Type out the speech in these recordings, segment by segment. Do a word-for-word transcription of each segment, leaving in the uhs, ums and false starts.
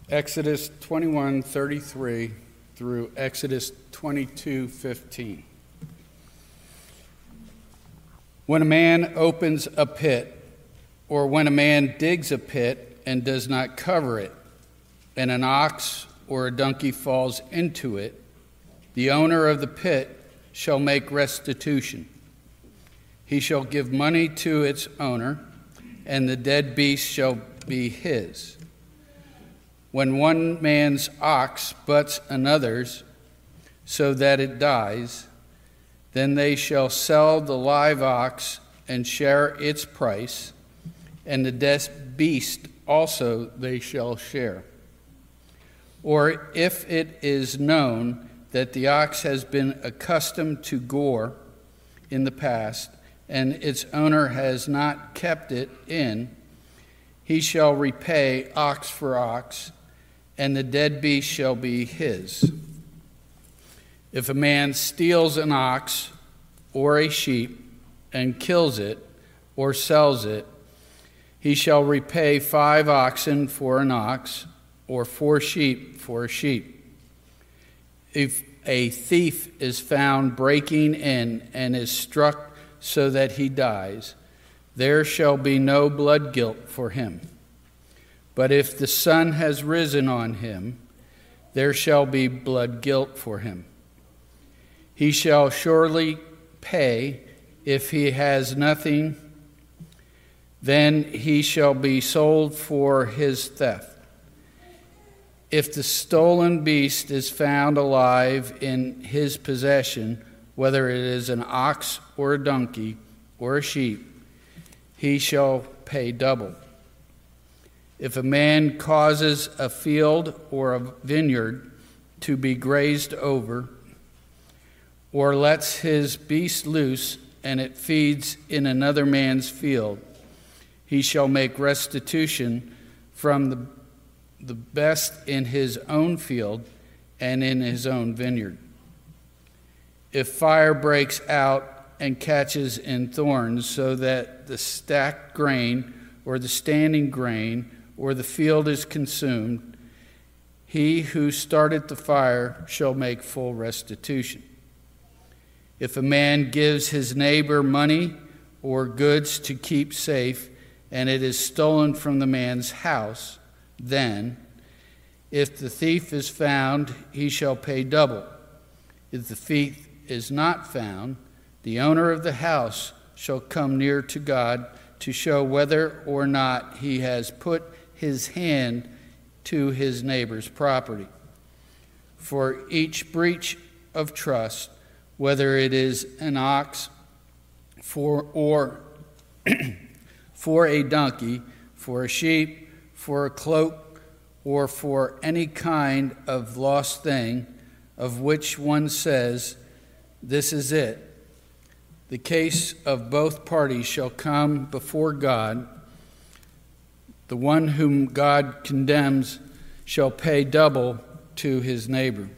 Exodus twenty-one thirty-three through Exodus twenty-two fifteen. When a man opens a pit, or when a man digs a pit and does not cover it, and an ox or a donkey falls into it, the owner of the pit shall make restitution. He shall give money to its owner, and the dead beast shall be his. When one man's ox butts another's, so that it dies, then they shall sell the live ox and share its price, and the dead beast also they shall share. Or if it is known that the ox has been accustomed to gore in the past, and its owner has not kept it in, he shall repay ox for ox, and the dead beast shall be his. If a man steals an ox or a sheep and kills it or sells it, he shall repay five oxen for an ox or four sheep for a sheep. If a thief is found breaking in and is struck so that he dies, there shall be no blood guilt for him. But if the sun has risen on him, there shall be blood guilt for him. He shall surely pay. If he has nothing, then he shall be sold for his theft. If the stolen beast is found alive in his possession, whether it is an ox or a donkey or a sheep, he shall pay double. If a man causes a field or a vineyard to be grazed over, or lets his beast loose and it feeds in another man's field, he shall make restitution from the, the best in his own field and in his own vineyard. If fire breaks out and catches in thorns, so that the stacked grain or the standing grain or the field is consumed, he who started the fire shall make full restitution. If a man gives his neighbor money or goods to keep safe, and it is stolen from the man's house, then, if the thief is found, he shall pay double. If the thief is not found, the owner of the house shall come near to God to show whether or not he has put his hand to his neighbor's property. For each breach of trust, whether it is an ox for or for a donkey, for a sheep, for a cloak, or for any kind of lost thing of which one says, "This is it," the case of both parties shall come before God. The one whom God condemns shall pay double to his neighbor.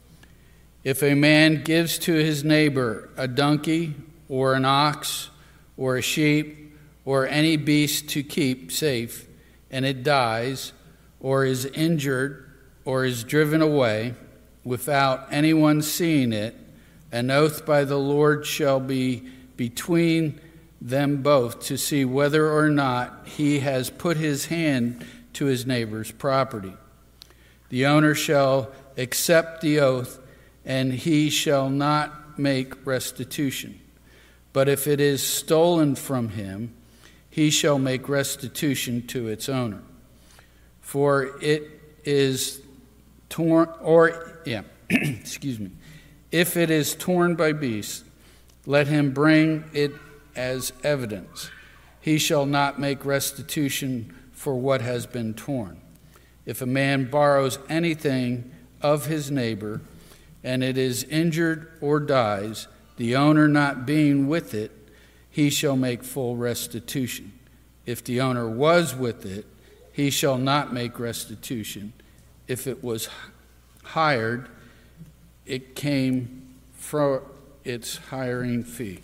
If a man gives to his neighbor a donkey or an ox or a sheep or any beast to keep safe, and it dies or is injured or is driven away without anyone seeing it, an oath by the Lord shall be between them both to see whether or not he has put his hand to his neighbor's property. The owner shall accept the oath, and he shall not make restitution. But if it is stolen from him, he shall make restitution to its owner. For it is torn, or, yeah, excuse me, if it is torn by beasts, let him bring it as evidence. He shall not make restitution for what has been torn. If a man borrows anything of his neighbor, and it is injured or dies, the owner not being with it, he shall make full restitution. If the owner was with it, he shall not make restitution. If it was hired, it came from its hiring fee.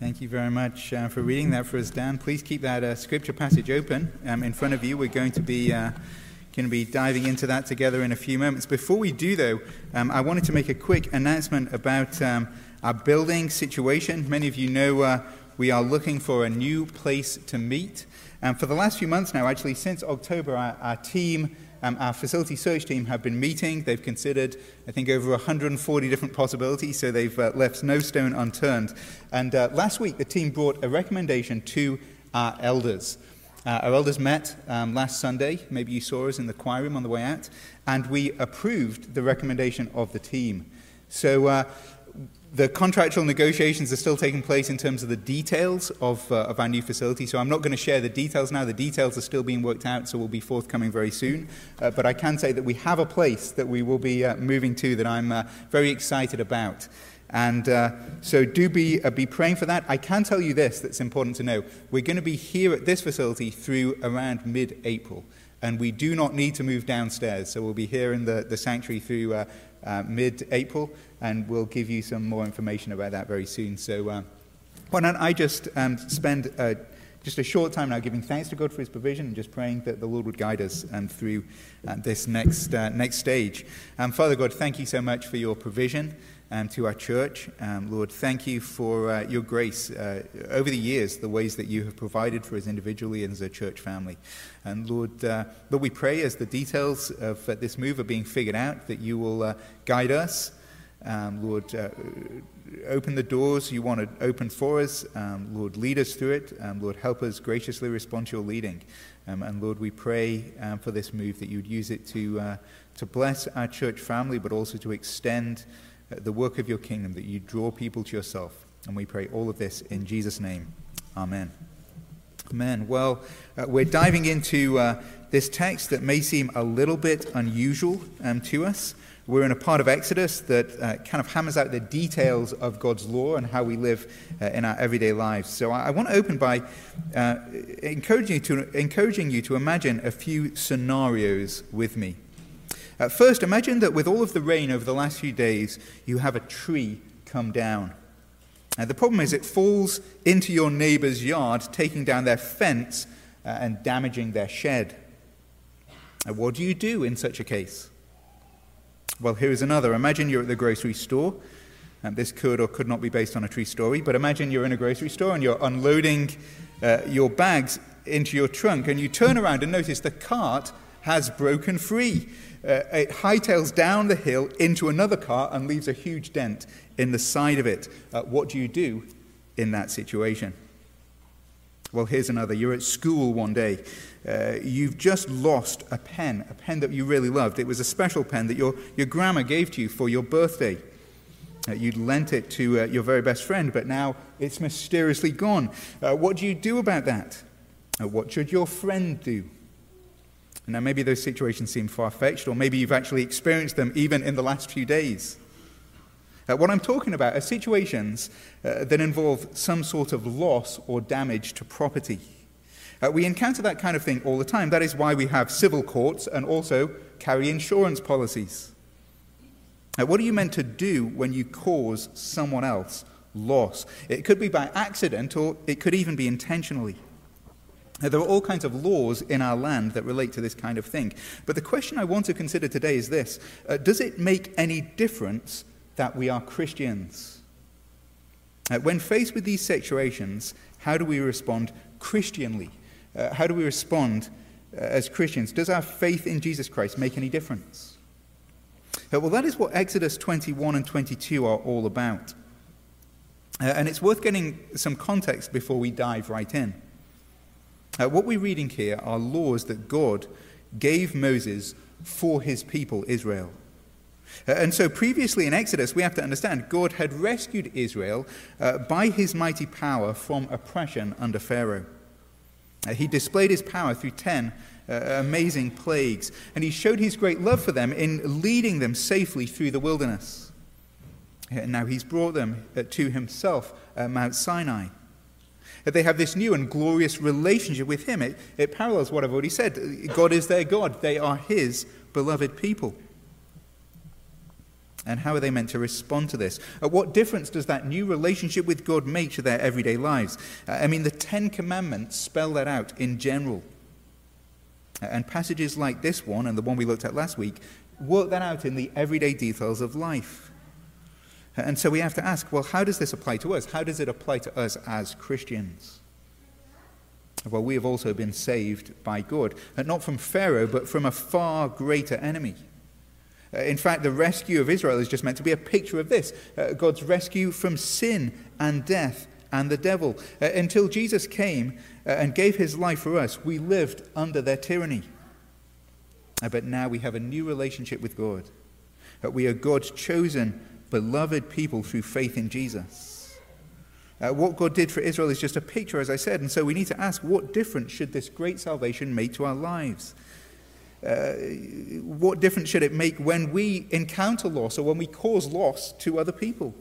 Thank you very much uh, for reading that for us, Dan. Please keep that uh, scripture passage open um, in front of you. We're going to be uh, going to be diving into that together in a few moments. Before we do, though, um, I wanted to make a quick announcement about um, our building situation. Many of you know uh, we are looking for a new place to meet. And for the last few months now, actually since October, our, our team, um, our facility search team have been meeting. They've considered, I think, over one hundred forty different possibilities, so they've uh, left no stone unturned. And uh, last week, the team brought a recommendation to our elders. Uh, our elders met um, last Sunday. Maybe you saw us in the choir room on the way out. And we approved the recommendation of the team. So uh, the contractual negotiations are still taking place in terms of the details of, uh, of our new facility. So I'm not going to share the details now. The details are still being worked out, so will be forthcoming very soon. Uh, but I can say that we have a place that we will be uh, moving to that I'm uh, very excited about. And uh, so do be uh, be praying for that. I can tell you this that's important to know. We're going to be here at this facility through around mid-April. And we do not need to move downstairs. So we'll be here in the, the sanctuary through uh, uh, mid-April. And we'll give you some more information about that very soon. So uh, why don't I just um, spend uh, just a short time now giving thanks to God for his provision and just praying that the Lord would guide us um, through uh, this next uh, next stage. Um, Father God, thank you so much for your provision um, to our church. Um, Lord, thank you for uh, your grace uh, over the years, the ways that you have provided for us individually and as a church family. And Lord, uh, Lord, we pray as the details of uh, this move are being figured out that you will uh, guide us. Um, Lord, uh, open the doors you want to open for us. Um, Lord, lead us through it. Um, Lord, help us graciously respond to your leading. Um, and Lord, we pray um, for this move that you'd use it to uh, to bless our church family, but also to extend uh, the work of your kingdom, that you draw people to yourself. And we pray all of this in Jesus' name. Amen. Amen. Well, uh, we're diving into uh, this text that may seem a little bit unusual um, to us. We're in a part of Exodus that uh, kind of hammers out the details of God's law and how we live uh, in our everyday lives. So I, I want to open by uh, encouraging, you to, encouraging you to imagine a few scenarios with me. Uh, first, imagine that with all of the rain over the last few days, you have a tree come down. Uh, the problem is it falls into your neighbor's yard, taking down their fence uh, and damaging their shed. Uh, what do you do in such a case? Well, here is another. Imagine you're at the grocery store. And this could or could not be based on a true story, but imagine you're in a grocery store and you're unloading uh, your bags into your trunk, and you turn around and notice the cart has broken free. Uh, it hightails down the hill into another car and leaves a huge dent in the side of it. Uh, what do you do in that situation? Well, here's another. You're at school one day. Uh, you've just lost a pen, a pen that you really loved. It was a special pen that your, your grandma gave to you for your birthday. Uh, you'd lent it to uh, your very best friend, but now it's mysteriously gone. Uh, what do you do about that? Uh, what should your friend do? Now, maybe those situations seem far-fetched, or maybe you've actually experienced them even in the last few days. Uh, what I'm talking about are situations uh, that involve some sort of loss or damage to property. Uh, we encounter that kind of thing all the time. That is why we have civil courts and also carry insurance policies. Uh, what are you meant to do when you cause someone else loss? It could be by accident, or it could even be intentionally. Uh, there are all kinds of laws in our land that relate to this kind of thing. But the question I want to consider today is this. Uh, does it make any difference that we are Christians? Uh, when faced with these situations, how do we respond Christianly? Uh, how do we respond uh, as Christians? Does our faith in Jesus Christ make any difference? Uh, well, that is what Exodus twenty-one and twenty-two are all about. Uh, and it's worth getting some context before we dive right in. Uh, what we're reading here are laws that God gave Moses for his people, Israel. Uh, and so previously in Exodus, we have to understand, God had rescued Israel uh, by his mighty power from oppression under Pharaoh. Uh, he displayed his power through ten uh, amazing plagues, and he showed his great love for them in leading them safely through the wilderness. And now he's brought them uh, to himself at Mount Sinai. Uh, they have this new and glorious relationship with him. It, it parallels what I've already said. God is their God. They are his beloved people. And how are they meant to respond to this? Uh, what difference does that new relationship with God make to their everyday lives? Uh, I mean, the Ten Commandments spell that out in general. Uh, and passages like this one, and the one we looked at last week, work that out in the everyday details of life. Uh, and so we have to ask, well, how does this apply to us? How does it apply to us as Christians? Well, we have also been saved by God, and not from Pharaoh, but from a far greater enemy. In fact, the rescue of Israel is just meant to be a picture of this. Uh, God's rescue from sin and death and the devil. Uh, until Jesus came uh, and gave his life for us, we lived under their tyranny. Uh, but now we have a new relationship with God. Uh, we are God's chosen, beloved people through faith in Jesus. Uh, what God did for Israel is just a picture, as I said, and so we need to ask, what difference should this great salvation make to our lives? Uh, what difference should it make when we encounter loss or when we cause loss to other people?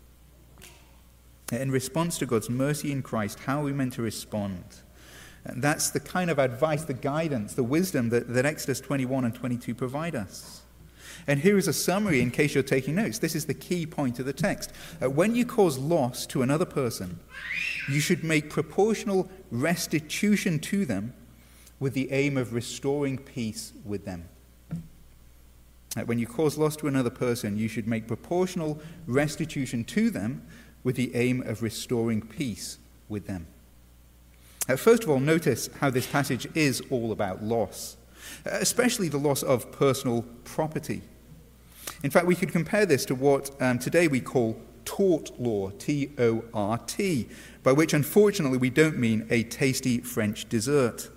In response to God's mercy in Christ, how are we meant to respond? And that's the kind of advice, the guidance, the wisdom that, that Exodus twenty-one and twenty-two provide us. And here is a summary in case you're taking notes. This is the key point of the text. Uh, when you cause loss to another person, you should make proportional restitution to them with the aim of restoring peace with them. When you cause loss to another person, you should make proportional restitution to them with the aim of restoring peace with them. Uh, first of all, notice how this passage is all about loss, especially the loss of personal property. In fact, we could compare this to what um, today we call tort law, T O R T, by which unfortunately we don't mean a tasty French dessert.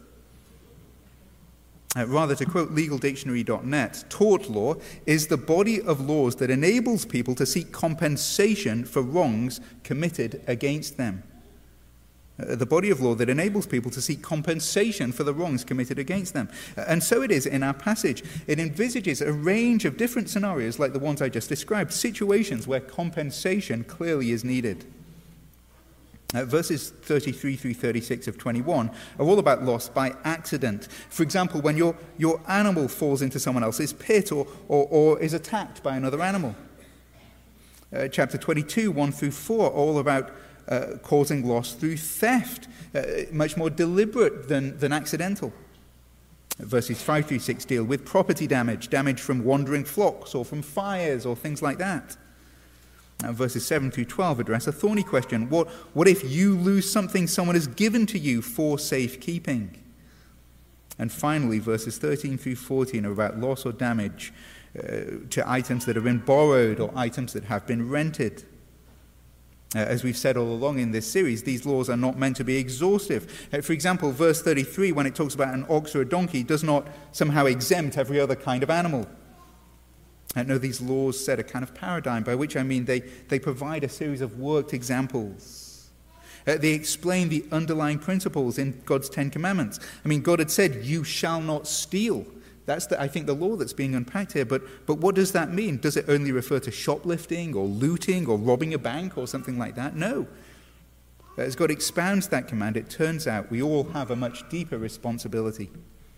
Uh, rather, to quote legal dictionary dot net, tort law is the body of laws that enables people to seek compensation for wrongs committed against them. Uh, the body of law that enables people to seek compensation for the wrongs committed against them. Uh, and so it is in our passage. It envisages a range of different scenarios like the ones I just described, situations where compensation clearly is needed. Uh, verses thirty-three through thirty-six of twenty-one are all about loss by accident. For example, when your, your animal falls into someone else's pit or, or, or is attacked by another animal. Uh, chapter twenty-two, one through four, are all about uh, causing loss through theft, uh, much more deliberate than, than accidental. Verses five through six deal with property damage, damage from wandering flocks or from fires or things like that. Now, verses seven through twelve address a thorny question. What, what if you lose something someone has given to you for safekeeping? And finally, verses thirteen through fourteen are about loss or damage uh, to items that have been borrowed or items that have been rented. Uh, as we've said all along in this series, these laws are not meant to be exhaustive. Uh, for example, verse thirty-three, when it talks about an ox or a donkey, does not somehow exempt every other kind of animal. I know these laws set a kind of paradigm, by which I mean they, they provide a series of worked examples. Uh, they explain the underlying principles in God's Ten Commandments. I mean, God had said, you shall not steal. That's, the, I think, the law that's being unpacked here. But, but what does that mean? Does it only refer to shoplifting or looting or robbing a bank or something like that? No. As God expounds that command, it turns out we all have a much deeper responsibility.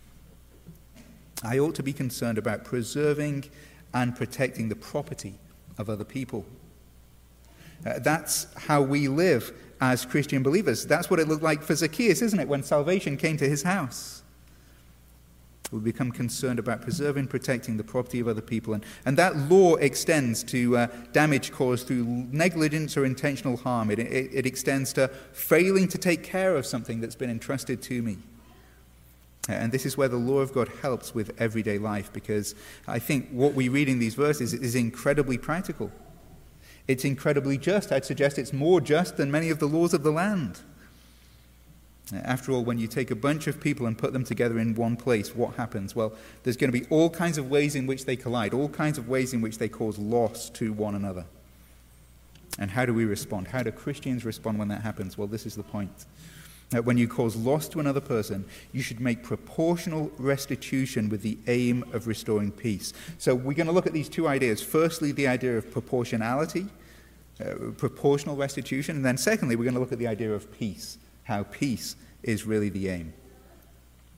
I ought to be concerned about preserving and protecting the property of other people. Uh, that's how we live as Christian believers. That's what it looked like for Zacchaeus, isn't it, when salvation came to his house? We become concerned about preserving, protecting the property of other people. And, and that law extends to uh, damage caused through negligence or intentional harm. It, it, it extends to failing to take care of something that's been entrusted to me. And this is where the law of God helps with everyday life, because I think what we read in these verses is incredibly practical. It's incredibly just. I'd suggest it's more just than many of the laws of the land. After all, when you take a bunch of people and put them together in one place, what happens? Well, there's going to be all kinds of ways in which they collide, all kinds of ways in which they cause loss to one another. And how do we respond? How do Christians respond when that happens? Well, this is the point. That when you cause loss to another person, you should make proportional restitution with the aim of restoring peace. So we're going to look at these two ideas. Firstly, the idea of proportionality, uh, proportional restitution. And then secondly, we're going to look at the idea of peace, how peace is really the aim.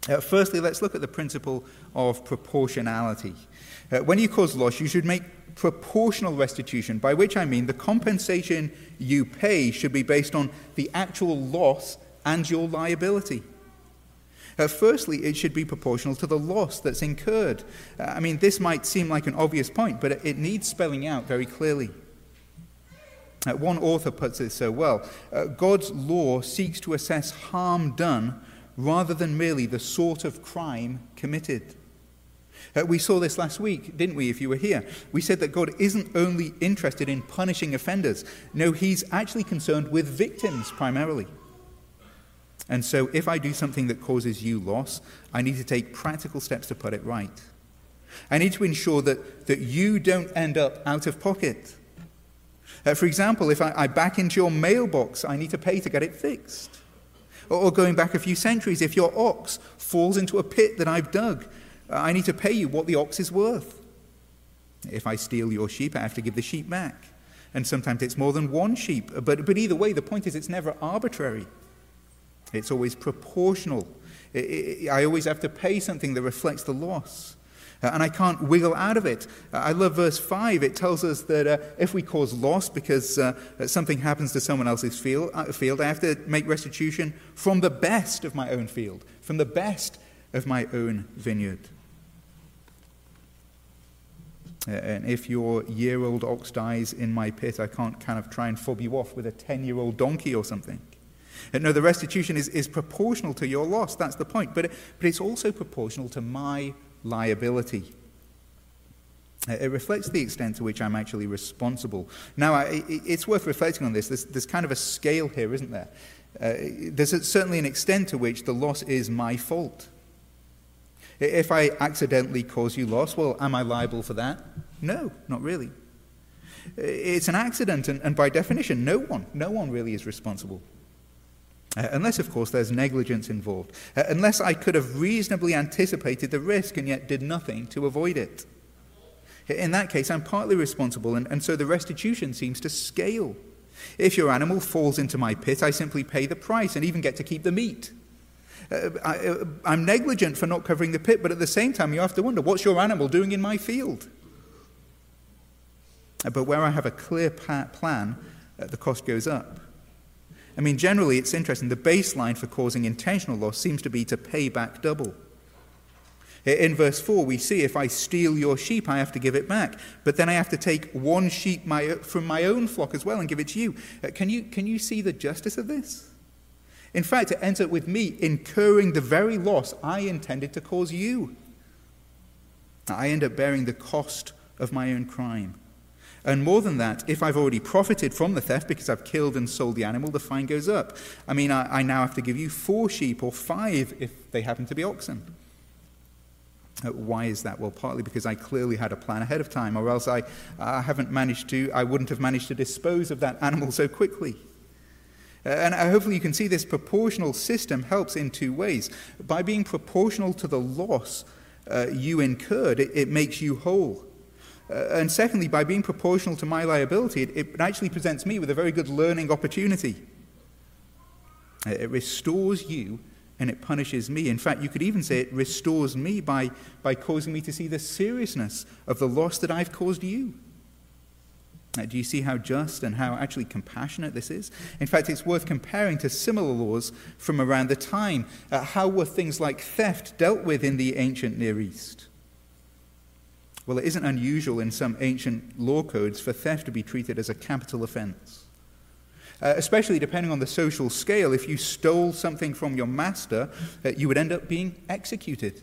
Uh, firstly, let's look at the principle of proportionality. Uh, when you cause loss, you should make proportional restitution, by which I mean the compensation you pay should be based on the actual loss and your liability. Uh, firstly, it should be proportional to the loss that's incurred. Uh, I mean, this might seem like an obvious point, but it, it needs spelling out very clearly. Uh, one author puts it so well. Uh, God's law seeks to assess harm done rather than merely the sort of crime committed. Uh, we saw this last week, didn't we, if you were here? We said that God isn't only interested in punishing offenders. No, he's actually concerned with victims primarily. And so if I do something that causes you loss, I need to take practical steps to put it right. I need to ensure that, that you don't end up out of pocket. Uh, for example, if I, I back into your mailbox, I need to pay to get it fixed. Or, or going back a few centuries, if your ox falls into a pit that I've dug, uh, I need to pay you what the ox is worth. If I steal your sheep, I have to give the sheep back. And sometimes it's more than one sheep. But, but either way, the point is it's never arbitrary. It's always proportional. It, it, I always have to pay something that reflects the loss. Uh, and I can't wiggle out of it. Uh, I love verse five. It tells us that uh, if we cause loss because uh, something happens to someone else's field, uh, field, I have to make restitution from the best of my own field, from the best of my own vineyard. Uh, and if your year-old ox dies in my pit, I can't kind of try and fob you off with a ten-year-old donkey or something. No, the restitution is, is proportional to your loss. That's the point. But, it, but it's also proportional to my liability. It reflects the extent to which I'm actually responsible. Now, I, it, it's worth reflecting on this. There's, there's kind of a scale here, isn't there? Uh, there's a, certainly an extent to which the loss is my fault. If I accidentally cause you loss, well, am I liable for that? No, not really. It's an accident, and, and by definition, no one, no one really is responsible. Uh, unless, of course, there's negligence involved. Uh, unless I could have reasonably anticipated the risk and yet did nothing to avoid it. In that case, I'm partly responsible, and, and so the restitution seems to scale. If your animal falls into my pit, I simply pay the price and even get to keep the meat. Uh, I, uh, I'm negligent for not covering the pit, but at the same time, you have to wonder, what's your animal doing in my field? Uh, but where I have a clear pa- plan, uh, the cost goes up. I mean, generally, it's interesting. The baseline for causing intentional loss seems to be to pay back double. In verse four, we see if I steal your sheep, I have to give it back. But then I have to take one sheep my, from my own flock as well and give it to you. Uh, can you. Can you see the justice of this? In fact, it ends up with me incurring the very loss I intended to cause you. I end up bearing the cost of my own crime. And more than that, if I've already profited from the theft because I've killed and sold the animal, the fine goes up. I mean, I, I now have to give you four sheep or five if they happen to be oxen. Uh, why is that? Well, partly because I clearly had a plan ahead of time, or else I, I haven't managed to, I wouldn't have managed to dispose of that animal so quickly. Uh, and uh, hopefully you can see this proportional system helps in two ways. By being proportional to the loss uh, you incurred, it, it makes you whole. Uh, and secondly, by being proportional to my liability, it, it actually presents me with a very good learning opportunity. Uh, it restores you and it punishes me. In fact, you could even say it restores me by, by causing me to see the seriousness of the loss that I've caused you. Uh, do you see how just and how actually compassionate this is? In fact, it's worth comparing to similar laws from around the time. Uh, how were things like theft dealt with in the ancient Near East? Well, it isn't unusual in some ancient law codes for theft to be treated as a capital offense. Uh, especially depending on the social scale, if you stole something from your master, uh, you would end up being executed.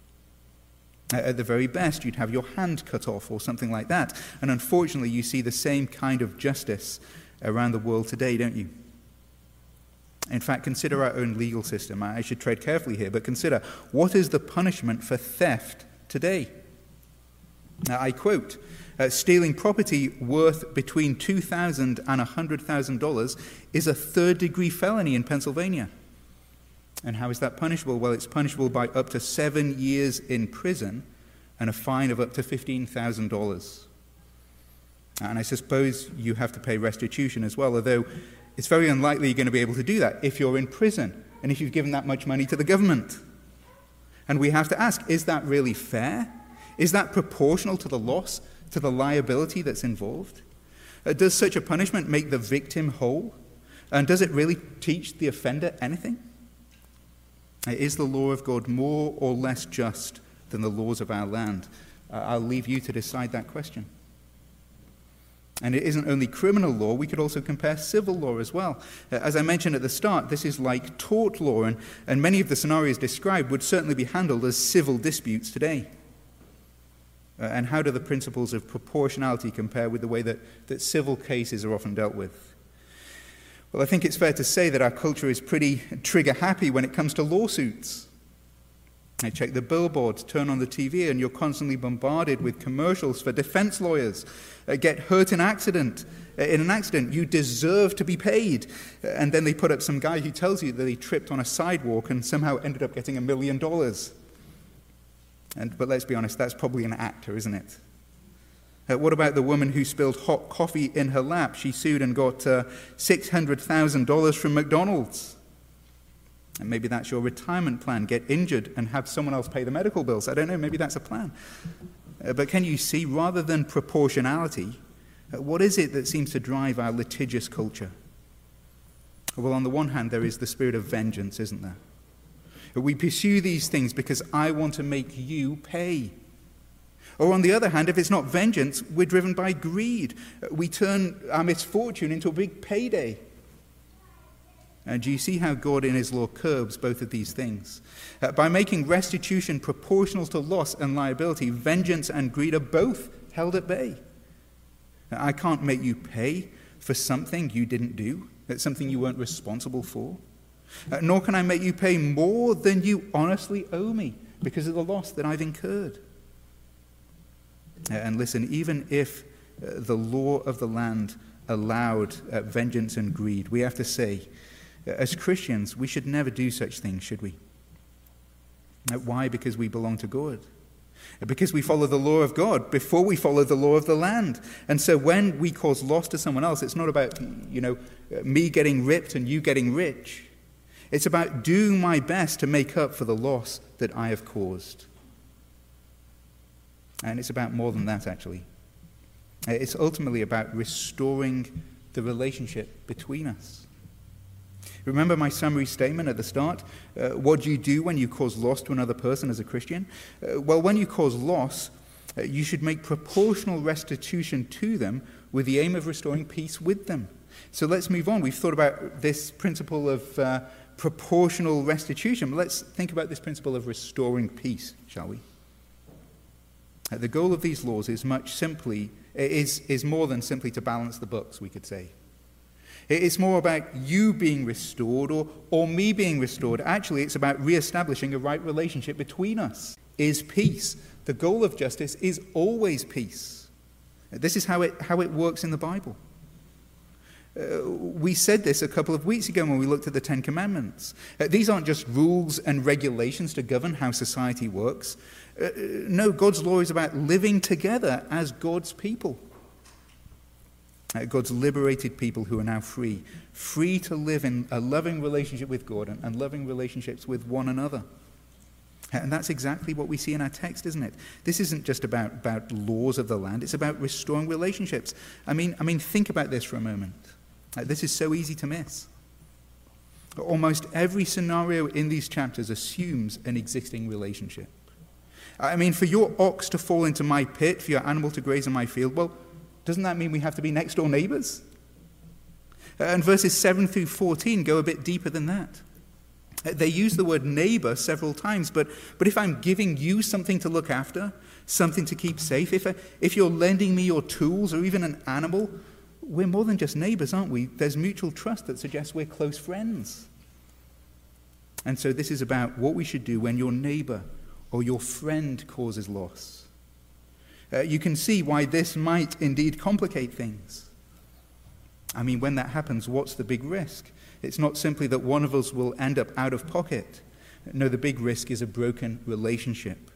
Uh, at the very best, you'd have your hand cut off or something like that. And unfortunately, you see the same kind of justice around the world today, don't you? In fact, consider our own legal system. I should tread carefully here, but consider, what is the punishment for theft today? Now, I quote, uh, stealing property worth between two thousand dollars and one hundred thousand dollars is a third-degree felony in Pennsylvania. And how is that punishable? Well, it's punishable by up to seven years in prison and a fine of up to fifteen thousand dollars. And I suppose you have to pay restitution as well, although it's very unlikely you're going to be able to do that if you're in prison and if you've given that much money to the government. And we have to ask, is that really fair? Is that proportional to the loss, to the liability that's involved? Uh, does such a punishment make the victim whole? And does it really teach the offender anything? Uh, is the law of God more or less just than the laws of our land? Uh, I'll leave you to decide that question. And it isn't only criminal law, we could also compare civil law as well. Uh, as I mentioned at the start, this is like tort law, and, and many of the scenarios described would certainly be handled as civil disputes today. Uh, and how do the principles of proportionality compare with the way that, that civil cases are often dealt with? Well, I think it's fair to say that our culture is pretty trigger-happy when it comes to lawsuits. I check the billboards, turn on the T V, and you're constantly bombarded with commercials for defense lawyers. Uh, get hurt in accident. Uh, in an accident, you deserve to be paid. Uh, and then they put up some guy who tells you that he tripped on a sidewalk and somehow ended up getting a million dollars. And but let's be honest, that's probably an actor, isn't it? Uh, what about the woman who spilled hot coffee in her lap? She sued and got uh, six hundred thousand dollars from McDonald's. And maybe that's your retirement plan. Get injured and have someone else pay the medical bills. I don't know, maybe that's a plan. Uh, but can you see, rather than proportionality, uh, what is it that seems to drive our litigious culture? Well, on the one hand, there is the spirit of vengeance, isn't there? We pursue these things because I want to make you pay. Or on the other hand, if it's not vengeance, we're driven by greed. We turn our misfortune into a big payday. And do you see how God in his law curbs both of these things? Uh, by making restitution proportional to loss and liability, vengeance and greed are both held at bay. I can't make you pay for something you didn't do, that's something you weren't responsible for. Uh, nor can I make you pay more than you honestly owe me because of the loss that I've incurred. Uh, and listen, even if uh, the law of the land allowed uh, vengeance and greed, we have to say, uh, as Christians, we should never do such things, should we? Uh, why? Because we belong to God. Uh, because we follow the law of God before we follow the law of the land. And so when we cause loss to someone else, it's not about, you know, uh, me getting ripped and you getting rich. It's about doing my best to make up for the loss that I have caused. And it's about more than that, actually. It's ultimately about restoring the relationship between us. Remember my summary statement at the start? Uh, what do you do when you cause loss to another person as a Christian? Uh, well, when you cause loss, uh, you should make proportional restitution to them with the aim of restoring peace with them. So let's move on. We've thought about this principle of uh, proportional restitution. But let's think about this principle of restoring peace, shall we? Uh, the goal of these laws is much simply, is, is more than simply to balance the books, we could say. It's more about you being restored or, or me being restored. Actually, it's about reestablishing a right relationship between us. Is peace. The goal of justice is always peace. This is how it, how it works in the Bible. Uh, we said this a couple of weeks ago when we looked at the Ten Commandments. Uh, these aren't just rules and regulations to govern how society works. Uh, no, God's law is about living together as God's people. Uh, God's liberated people who are now free. Free to live in a loving relationship with God and, and loving relationships with one another. And that's exactly what we see in our text, isn't it? This isn't just about, about laws of the land. It's about restoring relationships. I mean, I mean, think about this for a moment. Uh, this is so easy to miss. Almost every scenario in these chapters assumes an existing relationship. I mean, for your ox to fall into my pit, for your animal to graze in my field, well, doesn't that mean we have to be next door neighbors? Uh, and verses seven through fourteen go a bit deeper than that. Uh, they use the word neighbor several times, but, but if I'm giving you something to look after, something to keep safe, if, I, if you're lending me your tools or even an animal, we're more than just neighbors, aren't we? There's mutual trust that suggests we're close friends. And so this is about what we should do when your neighbor or your friend causes loss. Uh, you can see why this might indeed complicate things. I mean, when that happens, what's the big risk? It's not simply that one of us will end up out of pocket. No, the big risk is a broken relationship.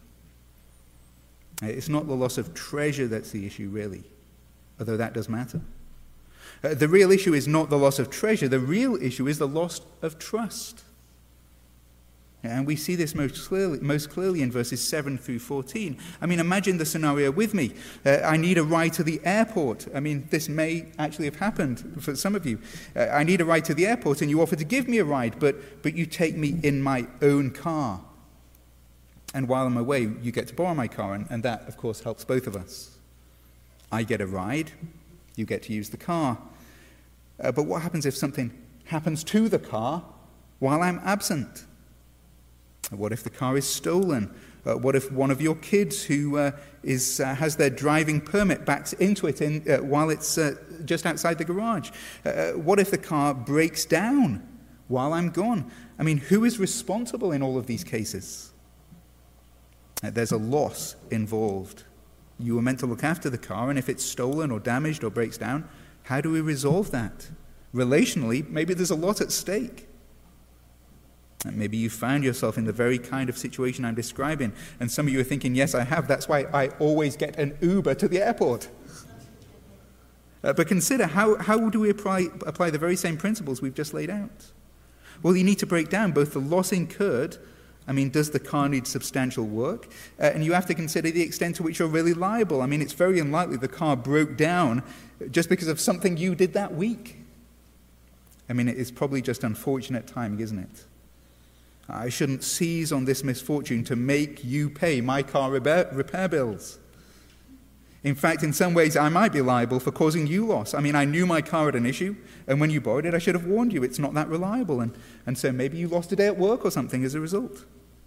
It's not the loss of treasure that's the issue, really, although that does matter. Uh, the real issue is not the loss of treasure. The real issue is the loss of trust. And we see this most clearly, most clearly in verses seven through fourteen. I mean, imagine the scenario with me. Uh, I need a ride to the airport. I mean, this may actually have happened for some of you. Uh, I need a ride to the airport, and you offer to give me a ride, but, but you take me in my own car. And while I'm away, you get to borrow my car, and, and that, of course, helps both of us. I get a ride, you get to use the car. Uh, but what happens if something happens to the car while I'm absent? What if the car is stolen? Uh, what if one of your kids who uh, is uh, has their driving permit backs into it in, uh, while it's uh, just outside the garage? Uh, what if the car breaks down while I'm gone? I mean, who is responsible in all of these cases? Uh, there's a loss involved. You were meant to look after the car, and if it's stolen or damaged or breaks down, how do we resolve that? Relationally, maybe there's a lot at stake. And maybe you found yourself in the very kind of situation I'm describing. And some of you are thinking, yes, I have. That's why I always get an Uber to the airport. Uh, but consider, how, how do we apply, apply the very same principles we've just laid out? Well, you need to break down both the loss incurred. I mean, does the car need substantial work? Uh, and you have to consider the extent to which you're really liable. I mean, it's very unlikely the car broke down just because of something you did that week. I mean, it's probably just unfortunate timing, isn't it? I shouldn't seize on this misfortune to make you pay my car repair, repair bills. In fact, in some ways, I might be liable for causing you loss. I mean, I knew my car had an issue, and when you borrowed it, I should have warned you. It's not that reliable, and, and so maybe you lost a day at work or something as a result.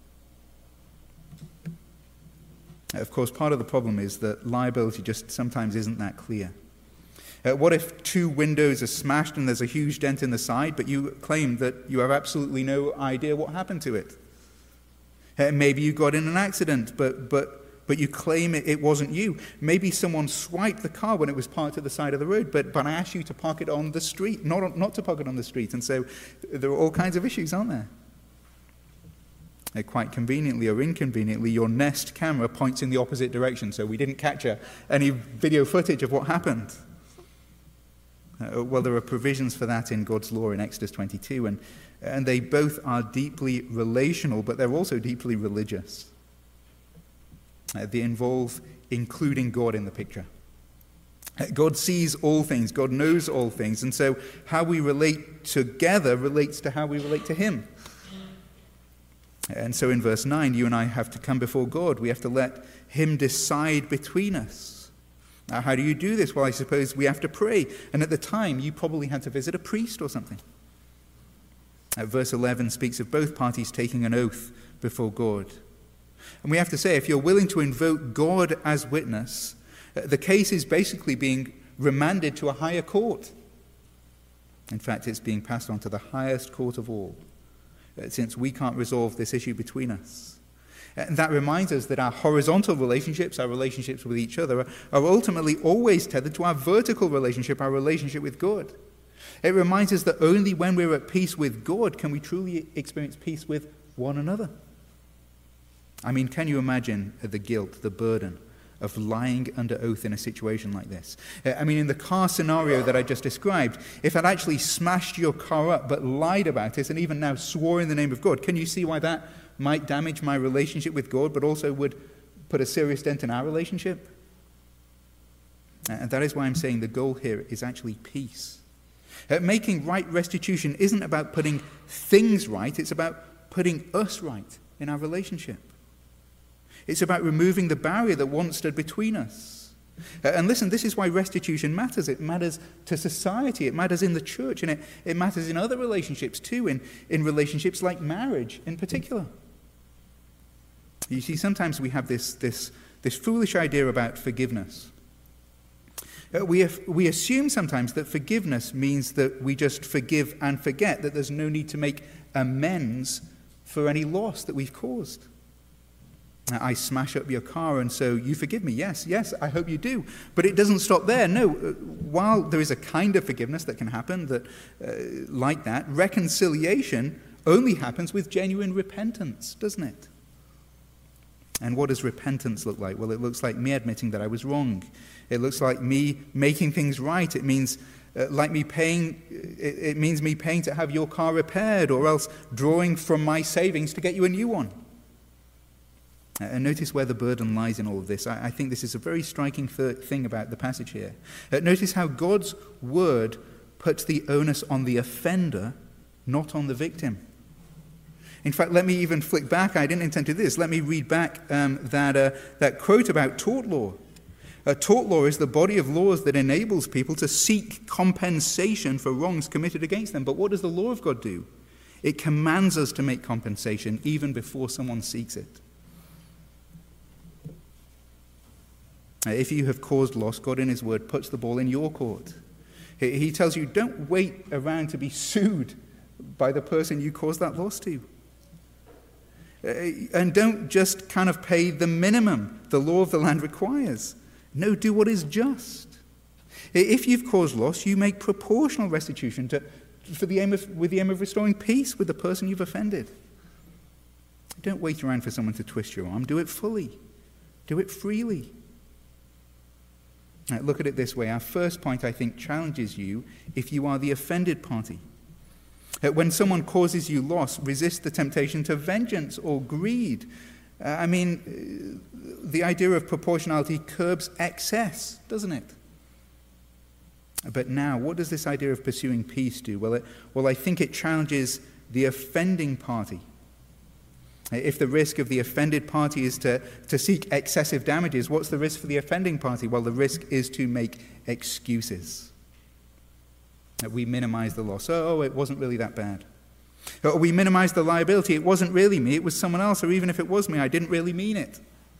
Of course, part of the problem is that liability just sometimes isn't that clear. Uh, what if two windows are smashed and there's a huge dent in the side, but you claim that you have absolutely no idea what happened to it? Uh, maybe you got in an accident, but but but you claim it, it wasn't you. Maybe someone swiped the car when it was parked at the side of the road, but, but I asked you to park it on the street, not, not to park it on the street. And so there are all kinds of issues, aren't there? Uh, quite conveniently or inconveniently, your Nest camera points in the opposite direction, so we didn't capture any video footage of what happened. Uh, well, there are provisions for that in God's law in Exodus twenty-two, and, and they both are deeply relational, but they're also deeply religious. Uh, they involve including God in the picture. Uh, God sees all things, God knows all things, and so how we relate together relates to how we relate to Him. And so in verse nine, you and I have to come before God. We have to let Him decide between us. Now, how do you do this? Well, I suppose we have to pray. And at the time, you probably had to visit a priest or something. Uh, verse eleven speaks of both parties taking an oath before God. And we have to say, if you're willing to invoke God as witness, uh, the case is basically being remanded to a higher court. In fact, it's being passed on to the highest court of all, uh, since we can't resolve this issue between us. And that reminds us that our horizontal relationships, our relationships with each other, are ultimately always tethered to our vertical relationship, our relationship with God. It reminds us that only when we're at peace with God can we truly experience peace with one another. I mean, can you imagine the guilt, the burden of lying under oath in a situation like this? I mean, in the car scenario that I just described, if I'd actually smashed your car up but lied about it and even now swore in the name of God, can you see why that might damage my relationship with God, but also would put a serious dent in our relationship? And that is why I'm saying the goal here is actually peace. Uh, making right restitution isn't about putting things right, it's about putting us right in our relationship. It's about removing the barrier that once stood between us. Uh, and listen, this is why restitution matters. It matters to society, it matters in the church, and it, it matters in other relationships too, in, in relationships like marriage in particular. You see, sometimes we have this, this, this foolish idea about forgiveness. Uh, we, have, we assume sometimes that forgiveness means that we just forgive and forget, that there's no need to make amends for any loss that we've caused. I smash up your car and so you forgive me. Yes, yes, I hope you do. But it doesn't stop there. No, while there is a kind of forgiveness that can happen that, uh, like that, reconciliation only happens with genuine repentance, doesn't it? And what does repentance look like? Well, it looks like me admitting that I was wrong. It looks like me making things right. It means Uh, like me paying, it, it means me paying to have your car repaired, or else drawing from my savings to get you a new one. Uh, and notice where the burden lies in all of this. I, I think this is a very striking th- thing about the passage here. Uh, notice how God's word puts the onus on the offender, not on the victim. In fact, let me even flick back. I didn't intend to do this. Let me read back um, that, uh, that quote about tort law. A tort law is the body of laws that enables people to seek compensation for wrongs committed against them. But what does the law of God do? It commands us to make compensation even before someone seeks it. If you have caused loss, God in his word puts the ball in your court. He tells you, don't wait around to be sued by the person you caused that loss to. And don't just kind of pay the minimum the law of the land requires. No, do what is just. If you've caused loss, you make proportional restitution to, for the aim of, with the aim of restoring peace with the person you've offended. Don't wait around for someone to twist your arm. Do it fully. Do it freely. Now, look at it this way. Our first point, I think, challenges you if you are the offended party. When someone causes you loss, resist the temptation to vengeance or greed. Uh, I mean, uh, the idea of proportionality curbs excess, doesn't it? But now, what does this idea of pursuing peace do? Well, it, well, I think it challenges the offending party. If the risk of the offended party is to, to seek excessive damages, what's the risk for the offending party? Well, the risk is to make excuses. That we minimize the loss. Oh, it wasn't really that bad. Or we minimize the liability. It wasn't really me, it was someone else. Or even if it was me, I didn't really mean it.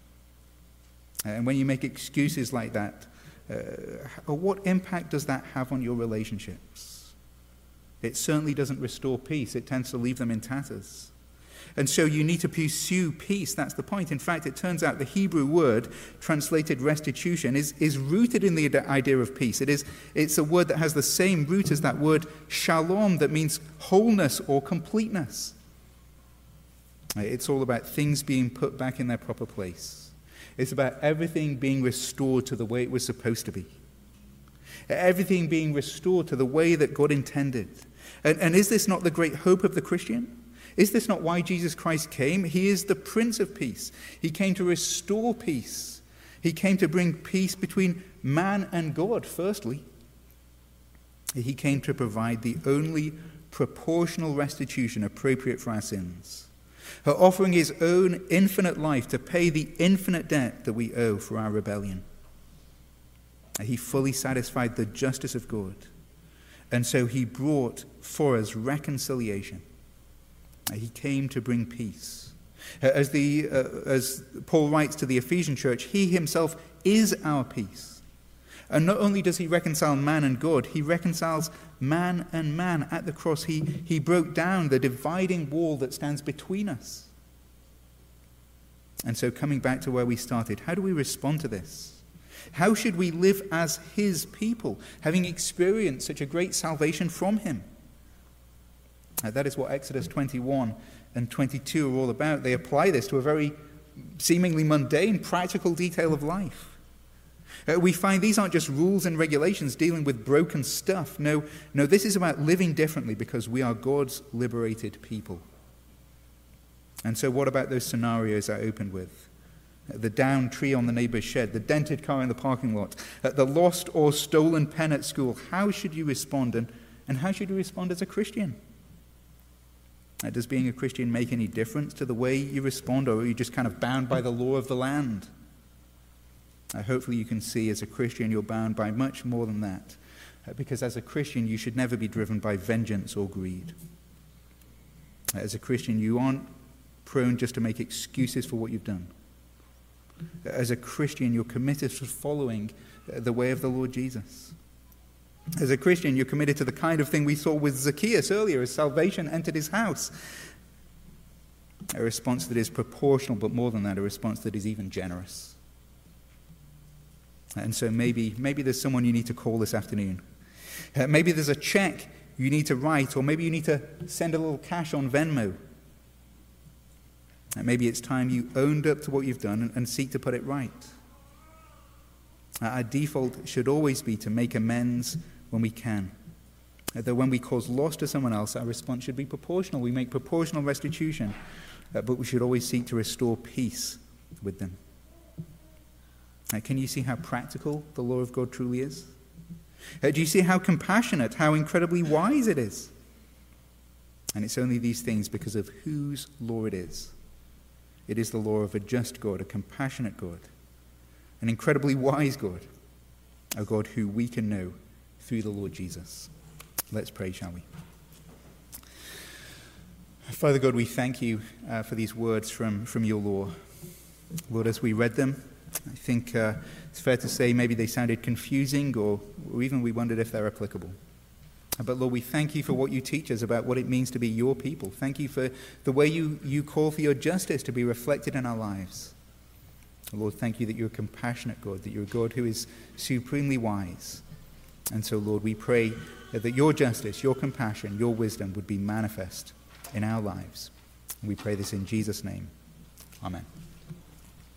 And when you make excuses like that, uh, what impact does that have on your relationships? It certainly doesn't restore peace. It tends to leave them in tatters. And so you need to pursue peace. That's the point. In fact, it turns out the Hebrew word translated restitution is, is rooted in the idea of peace. It is, it's a word that has the same root as that word shalom that means wholeness or completeness. It's all about things being put back in their proper place. It's about everything being restored to the way it was supposed to be. Everything being restored to the way that God intended. And, and is this not the great hope of the Christian? Is this not why Jesus Christ came? He is the Prince of Peace. He came to restore peace. He came to bring peace between man and God, firstly. He came to provide the only proportional restitution appropriate for our sins, offering his own infinite life to pay the infinite debt that we owe for our rebellion. He fully satisfied the justice of God, and so he brought for us reconciliation. He came to bring peace. As, the, uh, as Paul writes to the Ephesian church, he himself is our peace. And not only does he reconcile man and God, he reconciles man and man at the cross. He, he broke down the dividing wall that stands between us. And so coming back to where we started, how do we respond to this? How should we live as his people, having experienced such a great salvation from him? Uh, that is what Exodus twenty-one and twenty-two are all about. They apply this to a very seemingly mundane, practical detail of life. Uh, we find these aren't just rules and regulations dealing with broken stuff. No, no, this is about living differently because we are God's liberated people. And so what about those scenarios I opened with? Uh, the downed tree on the neighbor's shed, the dented car in the parking lot, uh, the lost or stolen pen at school. How should you respond, and, and how should you respond as a Christian? Does being a Christian make any difference to the way you respond, or are you just kind of bound by the law of the land? Uh, hopefully you can see as a Christian you're bound by much more than that. Uh, because as a Christian you should never be driven by vengeance or greed. Uh, as a Christian you aren't prone just to make excuses for what you've done. Uh, as a Christian you're committed to following uh, the way of the Lord Jesus. As a Christian, you're committed to the kind of thing we saw with Zacchaeus earlier as salvation entered his house. A response that is proportional, but more than that, a response that is even generous. And so maybe, maybe there's someone you need to call this afternoon. Uh, maybe there's a check you need to write, or maybe you need to send a little cash on Venmo. And maybe it's time you owned up to what you've done and, and seek to put it right. Uh, our default should always be to make amends when we can. That when we cause loss to someone else, our response should be proportional. We make proportional restitution, uh, but we should always seek to restore peace with them. Uh, can you see how practical the law of God truly is? Uh, do you see how compassionate, how incredibly wise it is? And it's only these things because of whose law it is. It is the law of a just God, a compassionate God, an incredibly wise God, a God who we can know through the Lord Jesus. Let's pray, shall we? Father God, we thank you uh, for these words from, from your law. Lord, as we read them, I think uh, it's fair to say maybe they sounded confusing, or, or even we wondered if they're applicable. But Lord, we thank you for what you teach us about what it means to be your people. Thank you for the way you, you call for your justice to be reflected in our lives. Lord, thank you that you're a compassionate God, that you're a God who is supremely wise. And so, Lord, we pray that your justice, your compassion, your wisdom would be manifest in our lives. We pray this in Jesus' name. Amen.